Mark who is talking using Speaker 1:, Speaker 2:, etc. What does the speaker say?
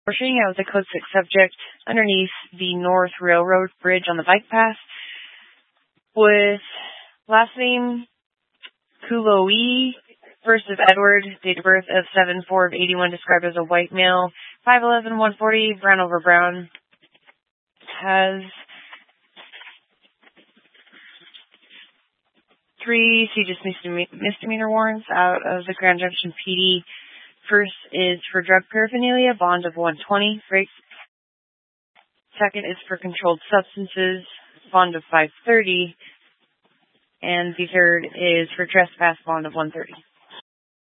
Speaker 1: shooting out with a code 6 subject underneath the North Railroad Bridge on the bike path with last name Kuloi, first of Edward, date of birth of 7/4/81, described as a white male, 5'11", 140, brown over brown, has 3 CJIS misdemeanor warrants out of the Grand Junction PD. First is for drug paraphernalia, bond of $120. Second is for controlled substances, bond of $530. And the third is for trespass, bond of $130.